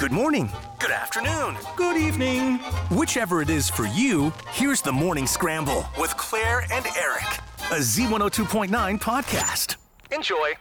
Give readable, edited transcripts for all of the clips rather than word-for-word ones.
Good morning. Good afternoon. Good evening. Whichever it is for you, here's the Morning Scramble with Claire and Eric, a Z102.9 podcast. Enjoy.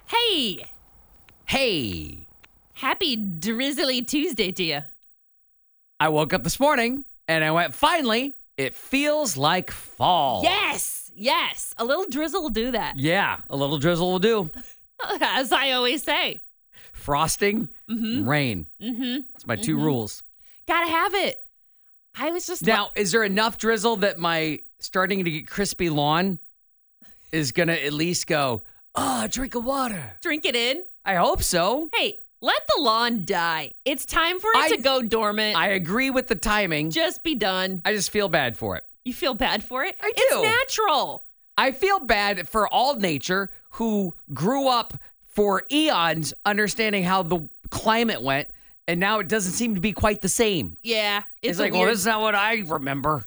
Hey. Happy drizzly Tuesday to you. I woke up this morning and I went, finally, it feels like fall. Yes. A little drizzle will do that. Yeah, a little drizzle will do. As I always say. Frosting, rain. It's my two rules. Gotta have it. I was just Now, is there enough drizzle that my starting to get crispy lawn is going to at least go, drink of water? drink it in. I hope so. Hey, let the lawn die. It's time for it to go dormant. I agree with the timing. Just be done. I just feel bad for it. You feel bad for it? I do. It's natural. I feel bad for all nature who grew up for eons understanding how the climate went, and now it doesn't seem to be quite the same. Yeah. It's like, well, this is not what I remember.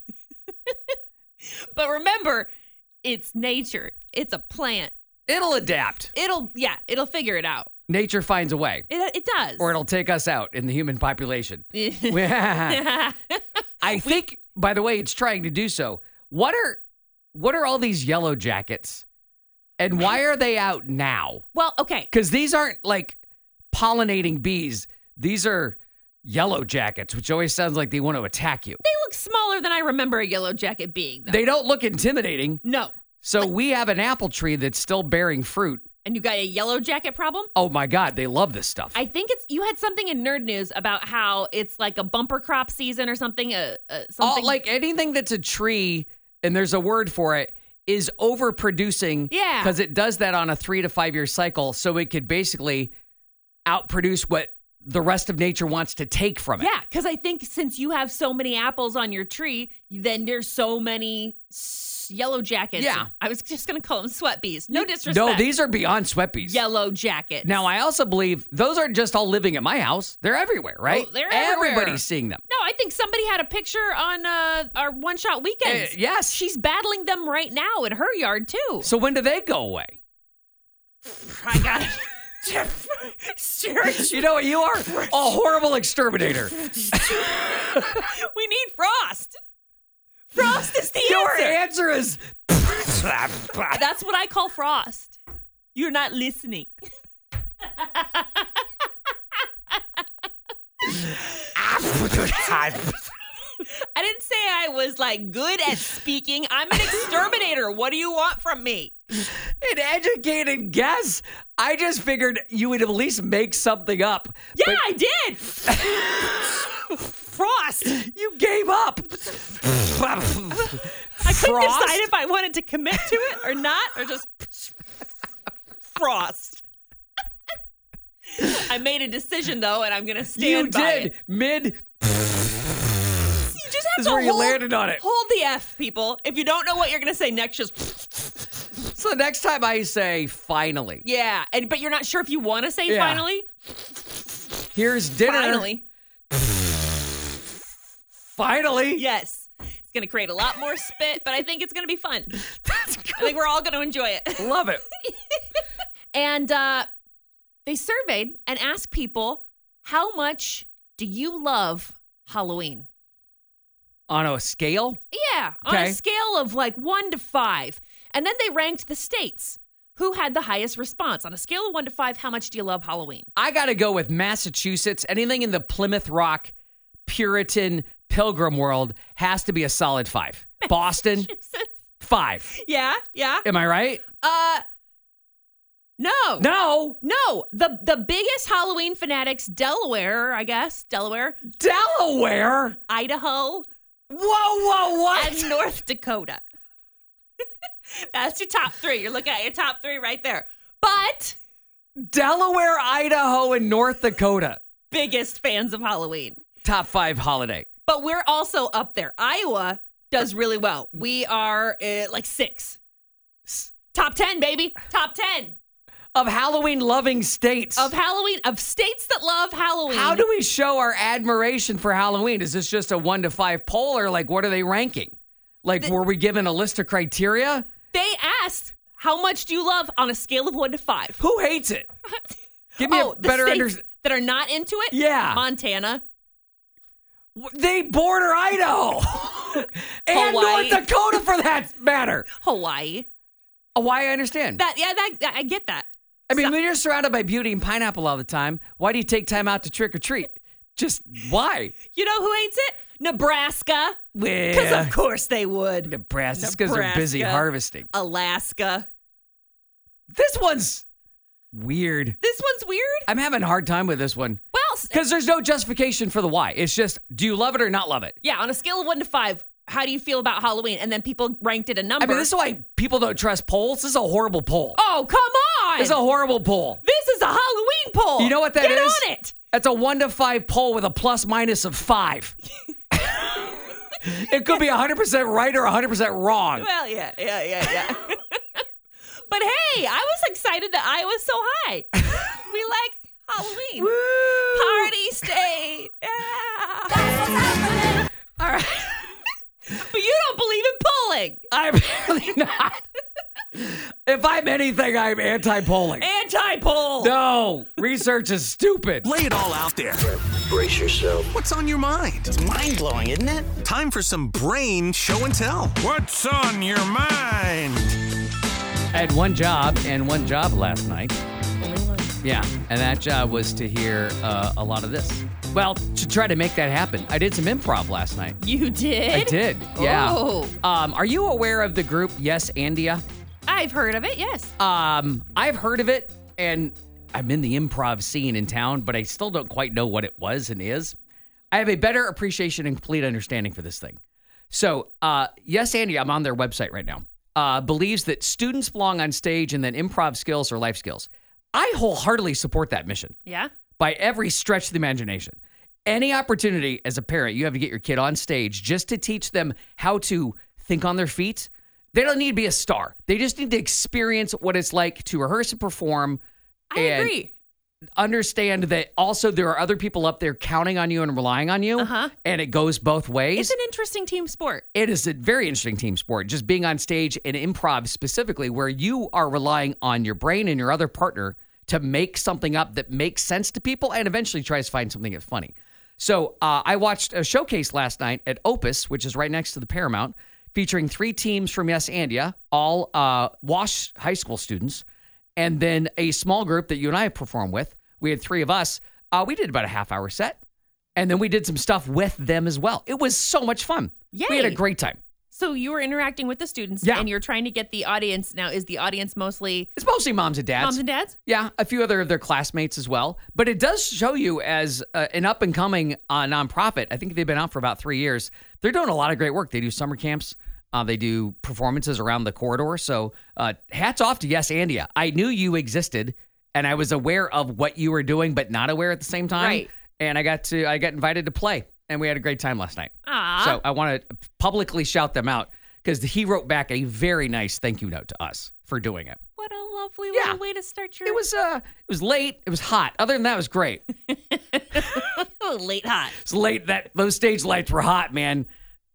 But remember, it's nature. It's a plant. It'll adapt. It'll figure it out. Nature finds a way. It does. Or it'll take us out in the human population. I think, by the way, it's trying to do so. What are all these yellow jackets? And why are they out now? Well, okay. Because these aren't like pollinating bees. These are yellow jackets, which always sounds like they want to attack you. They look smaller than I remember a yellow jacket being, though. They don't look intimidating. No. So we have an apple tree that's still bearing fruit. And you got a yellow jacket problem? Oh my God, they love this stuff. I think you had something in Nerd News about how it's like a bumper crop season or something. Something. Like anything that's a tree, and there's a word for it, is overproducing. Yeah. Because it does that on a 3 to 5 year cycle, so it could basically outproduce what the rest of nature wants to take from it. Yeah, because I think since you have so many apples on your tree, then there's so many yellow jackets. Yeah. I was just going to call them sweat bees. No disrespect. No, these are beyond sweat bees. Yellow jackets. Now, I also believe those aren't just all living at my house. They're everywhere, right? Oh, they're everywhere. Everybody's seeing them. No, I think somebody had a picture on our One Shot Weekends. Yes. She's battling them right now in her yard, too. So when do they go away? I got it. You know what? You are a horrible exterminator. We need Frost. Frost is the Your answer. answer is... That's what I call Frost. You're not listening. I didn't say I was like good at speaking. I'm an exterminator. What do you want from me? An educated guess. I just figured you would at least make something up. Yeah, but I did. Frost. you gave up. I couldn't decide if I wanted to commit to it or not, or just Frost. I made a decision though, and I'm going to stand by it. You did. Mid. You just have This is to where you landed on it. Hold the F, people. If you don't know what you're going to say next, just... So next time I say finally. Yeah, but you're not sure if you want to say Yeah. finally? Here's dinner. Finally. Finally. Yes. It's going to create a lot more spit, but I think it's going to be fun. That's good. I think we're all going to enjoy it. Love it. And they surveyed and asked people, how much do you love Halloween? On a scale? Yeah, on a scale of like 1 to 5. And then they ranked the states who had the highest response. On a scale of 1 to 5, how much do you love Halloween? I got to go with Massachusetts. Anything in the Plymouth Rock, Puritan, Pilgrim world has to be a solid 5. Boston, 5. Yeah. Am I right? No. No. The biggest Halloween fanatics, Delaware, I guess. Delaware. Idaho. Whoa, what? And North Dakota. That's your top 3. You're looking at your top 3 right there. But Delaware, Idaho, and North Dakota. Biggest fans of Halloween. Top 5 holiday. But we're also up there. Iowa does really well. We are like 6. Top 10, baby. Top 10. Of Halloween-loving states. Of states that love Halloween. How do we show our admiration for Halloween? Is this just a 1 to 5 poll, or like what are they ranking? Like, were we given a list of criteria? They asked, how much do you love on a scale of 1 to 5? Who hates it? Give me a better understanding. that are not into it? Yeah. Montana. They border Idaho and Hawaii. North Dakota for that matter. Hawaii. Hawaii, I understand. I get that. I mean, when you're surrounded by beauty and pineapple all the time, why do you take time out to trick or treat? Just why? You know who hates it? Nebraska. Because Well, of course they would. Nebraska, because they're busy Nebraska. harvesting. Alaska. This one's weird. This one's weird. I'm having a hard time with this one. Well, Because there's no justification for the why. It's just, do you love it or not love it? yeah, on a scale of 1 to 5, how do you feel about Halloween? And then people ranked it a number. I mean, this is why people don't trust polls. This is a horrible poll. Oh, come on. This is a horrible poll. This is a Halloween poll. You know what that is? Get on it. That's a 1 to 5 poll with a plus minus of 5. It could be 100% right or 100% wrong. Well, yeah. But hey, I was excited that I was so high. We like Halloween. Woo! Party state. Yeah. All right. But you don't believe in polling. I'm really not. If I'm anything, I'm anti-polling. Anti-poll. No, research is stupid. Lay it all out there. Brace yourself. What's on your mind? It's mind-blowing, isn't it? Time for some brain show and tell. What's on your mind? I had one job last night. Only one. Yeah, and that job was to hear a lot of this. Well, to try to make that happen, I did some improv last night. You did? I did, yeah. Oh. Are you aware of the group Yes Andia? I've heard of it, yes. I've heard of it, and I'm in the improv scene in town, but I still don't quite know what it was and is. I have a better appreciation and complete understanding for this thing. So, Yes Andia, I'm on their website right now, believes that students belong on stage and that improv skills are life skills. I wholeheartedly support that mission Yeah? by every stretch of the imagination. Any opportunity as a parent, you have to get your kid on stage just to teach them how to think on their feet. They don't need to be a star. They just need to experience what it's like to rehearse and perform. I agree. Understand that also there are other people up there counting on you and relying on you. Uh-huh. And it goes both ways. It's an interesting team sport. It is a very interesting team sport, just being on stage in improv specifically, where you are relying on your brain and your other partner to make something up that makes sense to people and eventually tries to find something that's funny. So I watched a showcase last night at Opus, which is right next to the Paramount, featuring 3 teams from Yes Andia, all Wash High School students, and then a small group that you and I have performed with. We had 3 of us. We did about a half-hour set, and then we did some stuff with them as well. It was so much fun. Yay. We had a great time. So you were interacting with the students, Yeah. and you're trying to get the audience. Now, is the audience mostly It's mostly moms and dads. moms and dads? Yeah, a few other of their classmates as well. But it does show you as an up-and-coming nonprofit. I think they've been out for about 3 years. They're doing a lot of great work. They do summer camps. They do performances around the corridor. So hats off to Yes Andia. I knew you existed, and I was aware of what you were doing, but not aware at the same time. Right. And I got invited to play, and we had a great time last night. Aw. So I want to publicly shout them out because he wrote back a very nice thank you note to us for doing it. What a lovely Yeah. little way to start your It was late. It was hot. Other than that, it was great. late hot. It's late. Those stage lights were hot, man.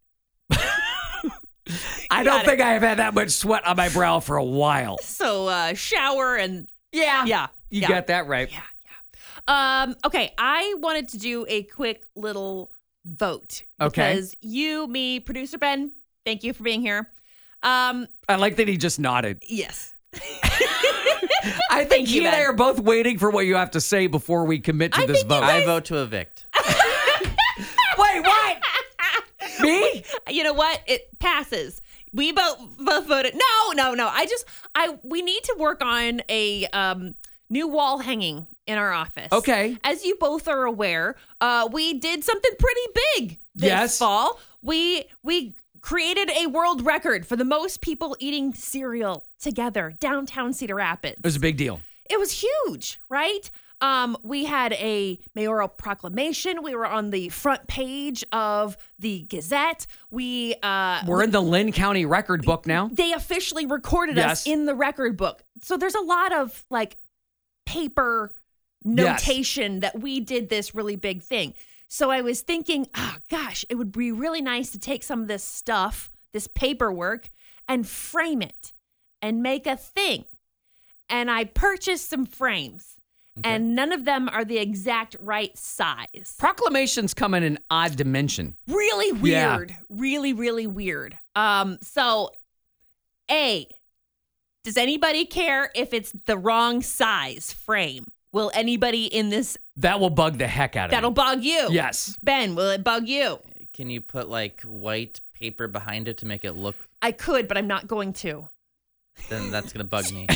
I don't think I have had that much sweat on my brow for a while. So shower and Yeah. You yeah. got that right. yeah. Okay, I wanted to do a quick little vote. Okay. Because you, me, producer Ben, thank you for being here. I like that he just nodded. Yes. I think you, he and I Ben. are both waiting for what you have to say before we commit to I this think you vote. guys- I vote to evict. Wait, what? Me? You know what? It passes. We both voted. No. We need to work on a new wall hanging in our office. Okay. As you both are aware, we did something pretty big this Yes. fall. We created a world record for the most people eating cereal together downtown Cedar Rapids. It was a big deal. It was huge, right? We had a mayoral proclamation. We were on the front page of the Gazette. We're in the Lynn County record book now. They officially recorded Yes. us in the record book. So there's a lot of like paper notation that we did this really big thing. So I was thinking, gosh, it would be really nice to take some of this stuff, this paperwork, and frame it and make a thing. And I purchased some frames. and none of them are the exact right size. Proclamations come in an odd dimension. Really Yeah. weird. Really, really weird. So, A, does anybody care if it's the wrong size frame? Will anybody in this, That will bug the heck out of that'll me. bug you? Yes. Ben, will it bug you? Can you put like white paper behind it to make it look? I could, but I'm not going to. Then that's gonna bug me.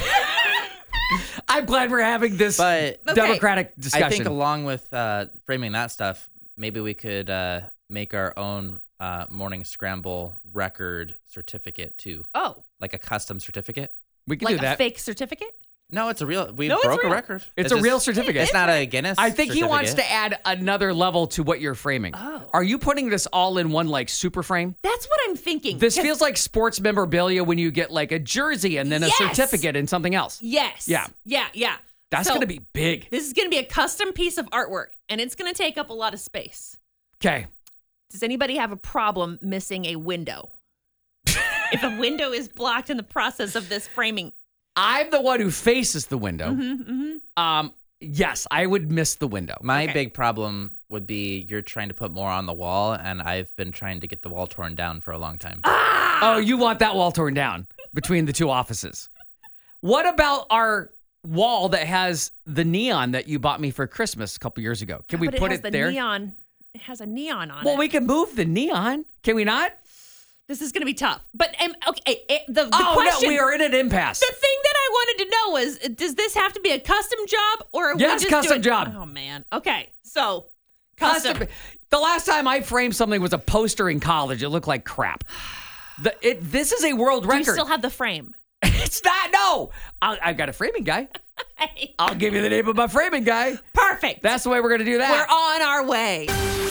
I'm glad we're having this But Okay. democratic discussion. I think along with framing that stuff, maybe we could make our own morning scramble record certificate too, Oh, like a custom certificate. we can like do that. a fake certificate? No, it's a real. We No, it's broke a real. record. It's a real certificate. It's not a Guinness. I think he wants certificate. to add another level to what you're framing. Oh. Are you putting this all in one like super frame? That's what I'm thinking. This 'Cause- feels like sports memorabilia when you get like a jersey and then a Yes. certificate and something else. Yes. Yeah. Yeah. That's So, going to be big. This is going to be a custom piece of artwork, and it's going to take up a lot of space. Okay. Does anybody have a problem missing a window? If a window is blocked in the process of this framing. I'm the one who faces the window. Yes, I would miss the window. My Okay. big problem would be you're trying to put more on the wall, and I've been trying to get the wall torn down for a long time. Oh, you want that wall torn down between the two offices. What about our wall that has the neon that you bought me for Christmas a couple years ago? Can we But put has it the there? Neon. It has a neon on Well, it. we can move the neon. Can we not? This is going to be tough. But the Oh, question. no, we are in an impasse. The thing that I wanted to know was, does this have to be a custom job or are we Yes, just custom doing- job. Oh man. Okay, so custom. The last time I framed something was a poster in college. It looked like crap. This is a world Do you record. still have the frame? It's not. No, I've got a framing guy. I'll give you the name of my framing guy. Perfect. That's the way we're going to do We're that. on our way.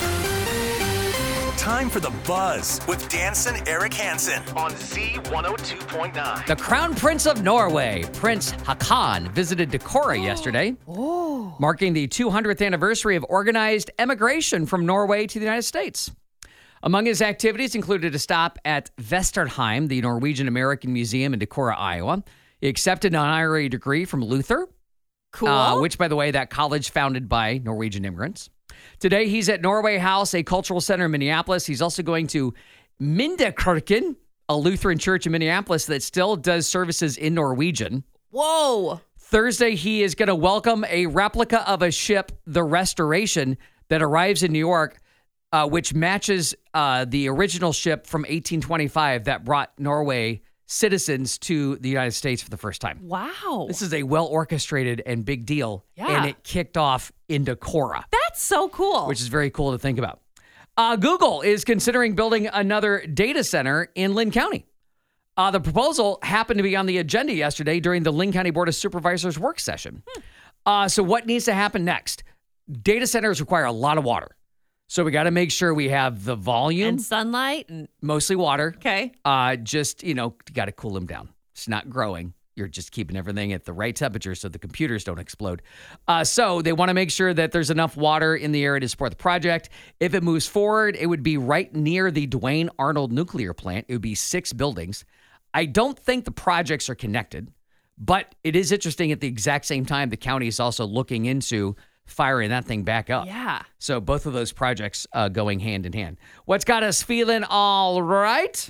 Time for the buzz with Danson Eric Hansen on Z102.9. The Crown Prince of Norway, Prince Haakon, visited Decorah yesterday, marking the 200th anniversary of organized emigration from Norway to the United States. Among his activities included a stop at Vesterheim, the Norwegian-American Museum in Decorah, Iowa. He accepted an honorary degree from Luther, Cool. which, by the way, that college founded by Norwegian immigrants. Today, he's at Norway House, a cultural center in Minneapolis. He's also going to Mindekirken, a Lutheran church in Minneapolis that still does services in Norwegian. Whoa. Thursday, he is going to welcome a replica of a ship, the Restoration, that arrives in New York, which matches the original ship from 1825 that brought Norway citizens to the United States for the first time. Wow. This is a well-orchestrated and big deal, Yeah. and it kicked off in Decorah, That's so cool. which is very cool to think about. Google is considering building another data center in Lynn County. The proposal happened to be on the agenda yesterday during the Lynn County Board of Supervisors work session. So what needs to happen next? Data centers require a lot of water. So we got to make sure we have the volume, and sunlight and mostly water. okay. Just, got to cool them down. It's not growing. You're just keeping everything at the right temperature so the computers don't explode. So they want to make sure that there's enough water in the area to support the project. If it moves forward, it would be right near the Duane Arnold nuclear plant. It would be 6 buildings. I don't think the projects are connected, but it is interesting at the exact same time the county is also looking into firing that thing back up. Yeah. So both of those projects going hand in hand. What's got us feeling all right?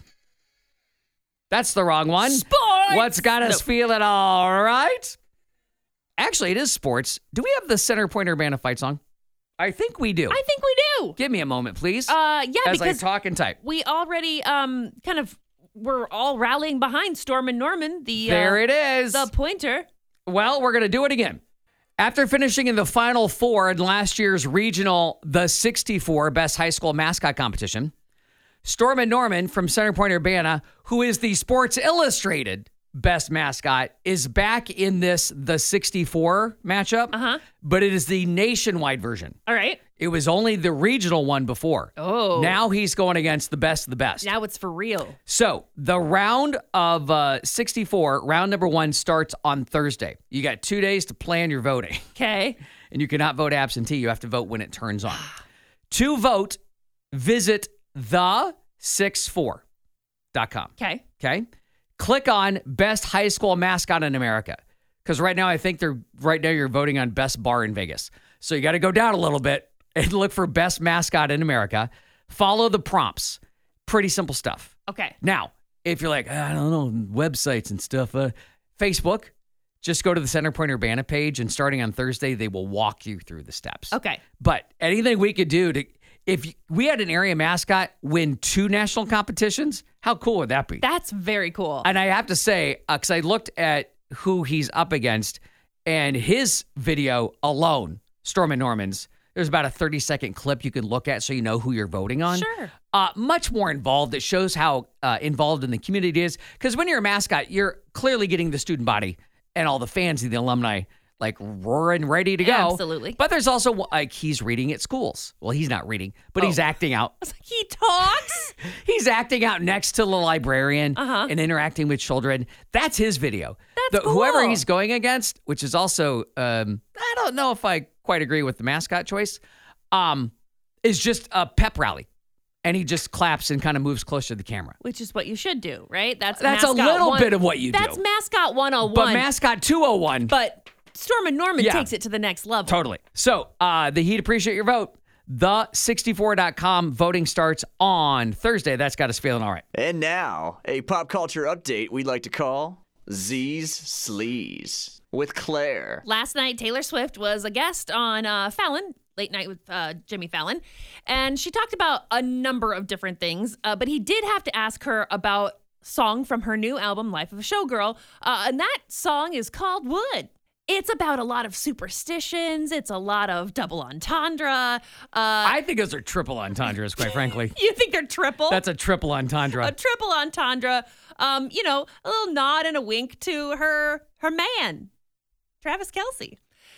That's the wrong one. Sports! What's got us feeling all right? Actually, it is sports. Do we have the Center Point Urbana fight song? I think we do. I think we do. Give me a moment, please. Yeah, as I because talk and type. we already we're all rallying behind Storm and Norman, There it is. the pointer. Well, we're going to do it again. After finishing in the Final Four in last year's regional, the 64 Best High School Mascot Competition, Storm and Norman from Center Point Urbana, who is the Sports Illustrated Best Mascot, is back in the 64 matchup, but it is the nationwide version. All right. It was only the regional one before. Oh. Now he's going against the best of the best. Now it's for real. So the round of 64, round number 1 starts on Thursday. You got 2 days to plan your voting, Okay. and you cannot vote absentee. You have to vote when it turns on. To vote, visit the64.com. Okay. Okay? Click on Best High School Mascot in America. because right now you're voting on best bar in Vegas. So you got to go down a little bit and look for best mascot in America. Follow the prompts. Pretty simple stuff. Okay. Now, if you're like, I don't know, websites and stuff, Facebook, just go to the Centerpoint Urbana page, and starting on Thursday, they will walk you through the steps. Okay. But anything we could do if we had an area mascot win 2 national competitions, how cool would that be? That's very cool. And I have to say, because I looked at who he's up against, and his video alone, Stormin' Norman's, there's about a 30-second clip you can look at so you know who you're voting on. Sure. Much more involved. It shows how involved in the community it is. Because when you're a mascot, you're clearly getting the student body and all the fans and the alumni like roaring, ready to go. Absolutely. But there's also like he's reading at schools. Well, he's not reading, but he's acting out. He talks? He's acting out next to the librarian and interacting with children. That's his video. That's cool. Whoever he's going against, which is also, I don't know if I quite agree with the mascot choice, is just a pep rally. And he just claps and kind of moves closer to the camera. Which is what you should do, right? That's a little bit of what you do. That's Mascot 101. But Mascot 201. But Stormin' Norman takes it to the next level. Totally. So he'd appreciate your vote. The64.com voting starts on Thursday. That's got us feeling all right. And now, a pop culture update we'd like to call Z's Sleaze with Claire. Last night, Taylor Swift was a guest on Fallon, Late Night with Jimmy Fallon, and she talked about a number of different things, but he did have to ask her about a song from her new album, Life of a Showgirl, and that song is called Wood. It's about a lot of superstitions. It's a lot of double entendre. I think those are triple entendres, quite frankly. You think they're triple? That's a triple entendre. A triple entendre. A little nod and a wink to her man, Travis Kelce.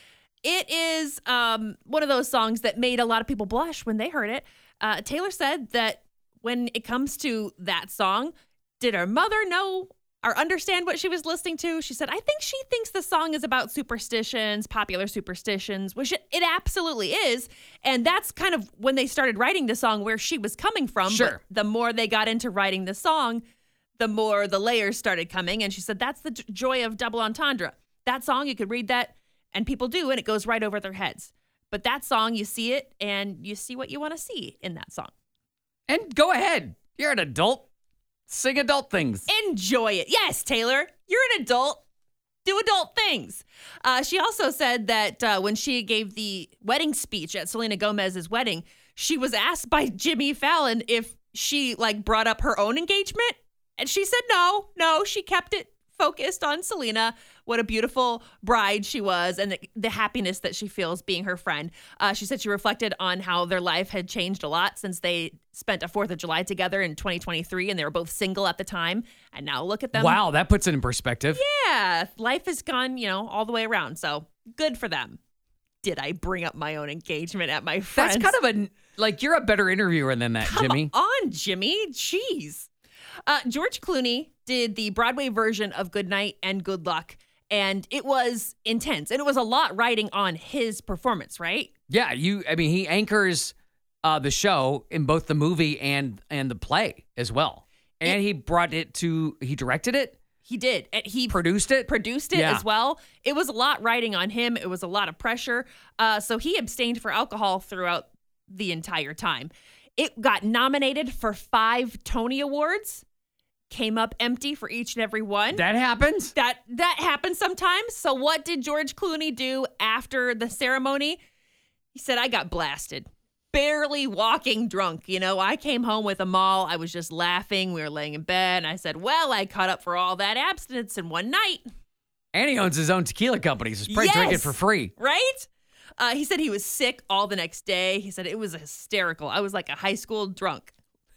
It is one of those songs that made a lot of people blush when they heard it. Taylor said that when it comes to that song, did her mother know or understand what she was listening to? She said, I think she thinks the song is about superstitions, popular superstitions, which it absolutely is. And that's kind of when they started writing the song where she was coming from. Sure. But the more they got into writing the song, the more the layers started coming. And she said, that's the joy of double entendre. That song, you could read that, and people do, and it goes right over their heads. But that song, you see it, and you see what you want to see in that song. And go ahead. You're an adult. Sing adult things. Enjoy it. Yes, Taylor, you're an adult. Do adult things. She also said that when she gave the wedding speech at Selena Gomez's wedding, she was asked by Jimmy Fallon if she brought up her own engagement. And she said no, she kept it focused on Selena, what a beautiful bride she was, and the happiness that she feels being her friend. She said she reflected on how their life had changed a lot since they spent a 4th of July together in 2023, and they were both single at the time. And now look at them. Wow, that puts it in perspective. Yeah, life has gone, all the way around. So good for them. Did I bring up my own engagement at my friend's? That's kind of you're a better interviewer than that, Jimmy. Come on, Jimmy. Jeez. George Clooney did the Broadway version of Good Night and Good Luck, and it was intense. And it was a lot riding on his performance, right? Yeah, he anchors the show in both the movie and the play as well. And he directed it? He did. And he produced it? Produced it as well. It was a lot riding on him. It was a lot of pressure. So he abstained for alcohol throughout the entire time. It got nominated for 5 Tony Awards. Came up empty for each and every one. That happens? That happens sometimes. So what did George Clooney do after the ceremony? He said, I got blasted. Barely walking drunk. I came home with them all. I was just laughing. We were laying in bed. And I said, well, I caught up for all that abstinence in one night. And he owns his own tequila company, so he's probably drinking for free. Right? He said he was sick all the next day. He said it was hysterical. I was like a high school drunk.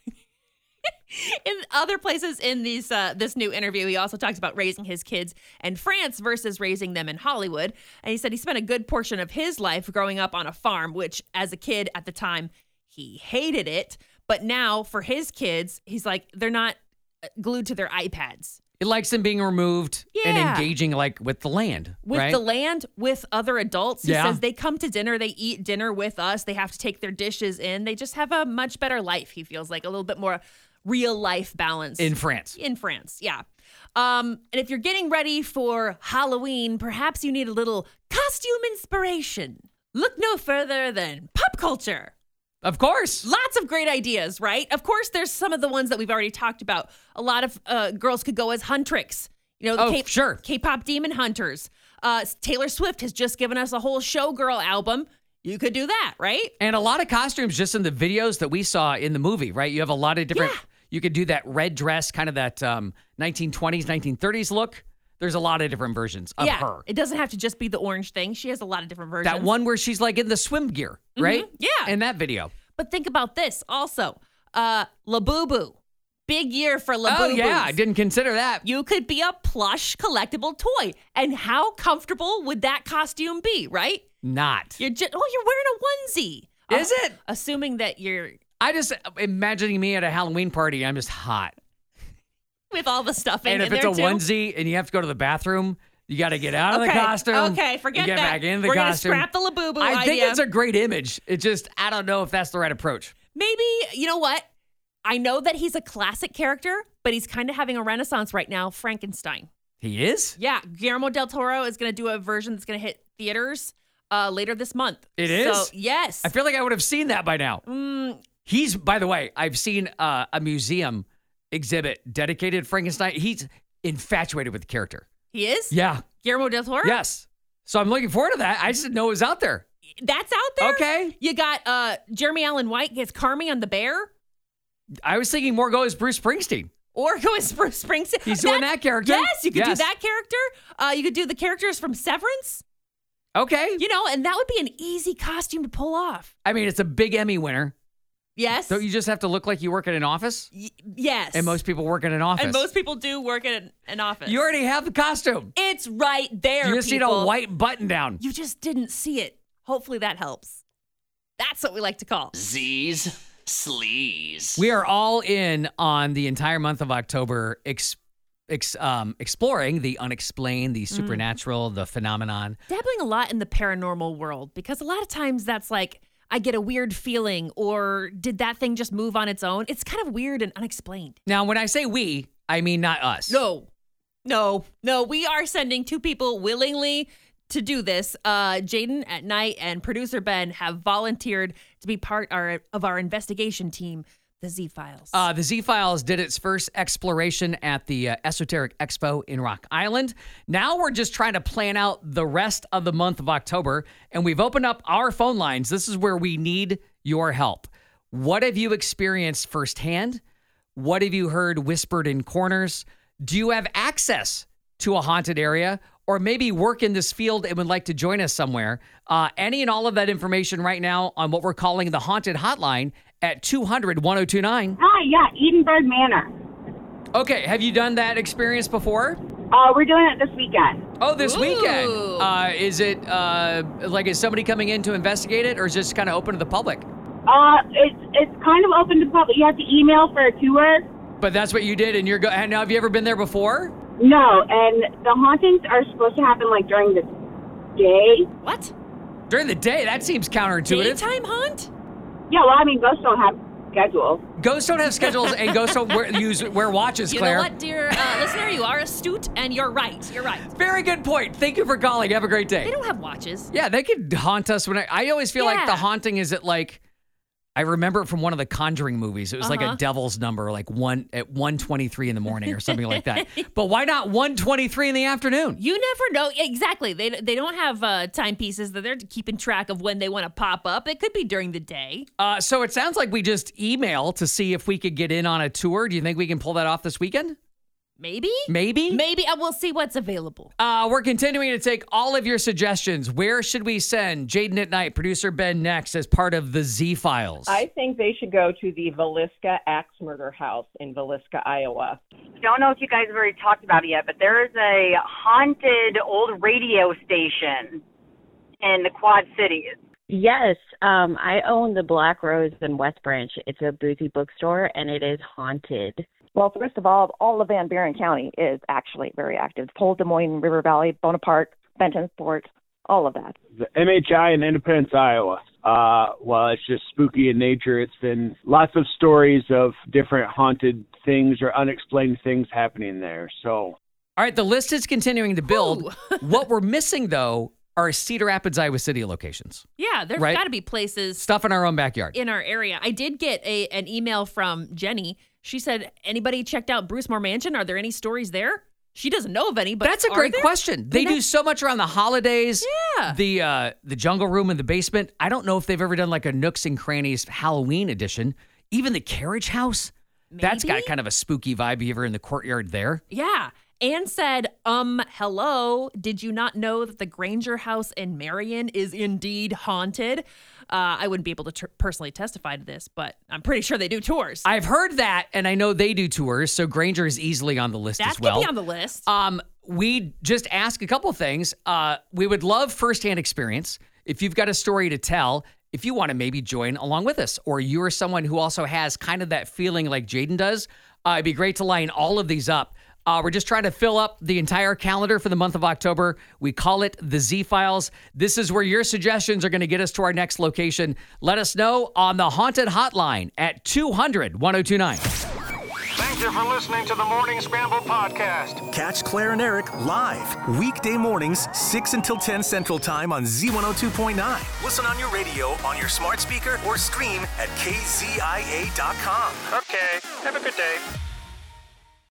In other places in this new interview, he also talks about raising his kids in France versus raising them in Hollywood. And he said he spent a good portion of his life growing up on a farm, which as a kid at the time, he hated it. But now for his kids, he's like, they're not glued to their iPads. It likes them being removed and engaging with the land. With the land, with other adults. He says they come to dinner, they eat dinner with us. They have to take their dishes in. They just have a much better life, he feels like. A little bit more real life balance. In France. In France, yeah. And if you're getting ready for Halloween, perhaps you need a little costume inspiration. Look no further than pop culture. Of course. Lots of great ideas, right? Of course, there's some of the ones that we've already talked about. A lot of girls could go as Huntrix. You know, the sure. K-pop demon hunters. Taylor Swift has just given us a whole Showgirl album. You could do that, right? And a lot of costumes just in the videos that we saw in the movie, right? You have a lot of different, you could do that red dress, kind of that 1920s, 1930s look. There's a lot of different versions of her. It doesn't have to just be the orange thing. She has a lot of different versions. That one where she's like in the swim gear, right? Yeah. In that video. But think about this also. Labubu. Big year for Labubu. Oh, yeah. I didn't consider that. You could be a plush collectible toy. And how comfortable would that costume be, right? Not. You're wearing a onesie. Is it? Assuming that you're... I just imagining me at a Halloween party, I'm just hot. With all the stuffing and if in it's a there, too. onesie and you have to go to the bathroom, you got to get out of the costume. Okay, forget get that. back in the We're costume. We're going to scrap the Labubu I think idea. it's a great image. It just, I don't know if that's the right approach. Maybe, you know what? I know that he's a classic character, but he's kind of having a renaissance right now, Frankenstein. He is? Yeah, Guillermo del Toro is going to do a version that's going to hit theaters later this month. It is? So, yes. I feel like I would have seen that by now. He's, by the way, I've seen a museum exhibit dedicated to Frankenstein. He's infatuated with the character. He is? Yeah. Guillermo del Toro? Yes. So I'm looking forward to that. I just didn't know it was out there. That's out there? Okay. You got Jeremy Allen White gets Carmy on the Bear. I was thinking more go as Bruce Springsteen. Or go as Bruce Springsteen. He's doing that character. Yes, you could do that character. You could do the characters from Severance. Okay. You know, and that would be an easy costume to pull off. I mean, it's a big Emmy winner. Yes. Don't you just have to look like you work at an office? Yes. And most people work in an office. And most people do work at an office. You already have the costume. It's right there, You just need a white button down. You just didn't see it. Hopefully that helps. That's what we like to call Z's Sleaze. We are all in on the entire month of October exploring the unexplained, the supernatural, the phenomenon. dabbling a lot in the paranormal world because a lot of times that's like, I get a weird feeling or did that thing just move on its own? It's kind of weird and unexplained. Now, when I say we, I mean not us. No. We are sending two people willingly to do this. Jaden at Night and producer Ben have volunteered to be part of our investigation team, the Z-Files. The Z-Files did its first exploration at the Esoteric Expo in Rock Island. Now we're just trying to plan out the rest of the month of October, and we've opened up our phone lines. This is where we need your help. What have you experienced firsthand? What have you heard whispered in corners? Do you have access to a haunted area? Or maybe work in this field and would like to join us somewhere? Any and all of that information right now on what we're calling the Haunted Hotline at 200-1029. Hi, yeah, Edinburgh Manor. Okay, have you done that experience before? We're doing it this weekend. Oh, this Ooh. weekend. Is it is somebody coming in to investigate it, or is it just kind of open to the public? It's kind of open to public. You have to email for a tour. But that's what you did, and and now have you ever been there before? No, and the hauntings are supposed to happen like during the day. What? During the day? That seems counterintuitive. Daytime haunt? Yeah, well, I mean, ghosts don't have schedules. Ghosts don't have schedules, and ghosts don't wear watches, You Claire. know what, dear listener? You are astute, and you're right. You're right. Very good point. Thank you for calling. Have a great day. They don't have watches. Yeah, they could haunt us. I always feel like the haunting is at like, I remember it from one of the Conjuring movies. It was like a devil's number, like 1:23 in the morning or something like that. But why not 1:23 in the afternoon? You never know. Exactly. They don't have timepieces that they're keeping track of when they want to pop up. It could be during the day. So it sounds like we just email to see if we could get in on a tour. Do you think we can pull that off this weekend? Maybe. Maybe. We'll see what's available. We're continuing to take all of your suggestions. Where should we send Jaden at Night, producer Ben next, as part of the Z-Files? I think they should go to the Villisca Axe Murder House in Villisca, Iowa. Don't know if you guys have already talked about it yet, but there is a haunted old radio station in the Quad Cities. Yes, I own the Black Rose in West Branch. It's a boozy bookstore, and it is haunted. Well, first of all of Van Buren County is actually very active. Pole, Des Moines, River Valley, Bonaparte, Bentonsport, all of that. The MHI in Independence, Iowa. Well, it's just spooky in nature. It's been lots of stories of different haunted things or unexplained things happening there. So, all right, the list is continuing to build. What we're missing, though, are Cedar Rapids, Iowa City locations. Yeah, there's right? got to be places. Stuff in our own backyard. In our area. I did get an email from Jenny. She said, anybody checked out Brucemore Mansion? Are there any stories there? She doesn't know of any, but that's a great question. They do so much around the holidays. Yeah. The jungle room in the basement. I don't know if they've ever done like a Nooks and Crannies Halloween edition. Even the carriage house. Maybe? That's got kind of a spooky vibe ever in the courtyard there. Yeah. Anne said, hello. Did you not know that the Granger house in Marion is indeed haunted? I wouldn't be able to personally testify to this, but I'm pretty sure they do tours. I've heard that, and I know they do tours, so Granger is easily on the list as well. That could be on the list. We just ask a couple things. We would love firsthand experience. If you've got a story to tell, if you want to maybe join along with us, or you are someone who also has kind of that feeling like Jaden does, it'd be great to line all of these up. We're just trying to fill up the entire calendar for the month of October. We call it the Z-Files. This is where your suggestions are going to get us to our next location. Let us know on the Haunted Hotline at 200-1029. Thank you for listening to the Morning Scramble podcast. Catch Claire and Eric live weekday mornings, 6 until 10 Central Time on Z102.9. Listen on your radio, on your smart speaker, or stream at kzia.com. Okay, have a good day.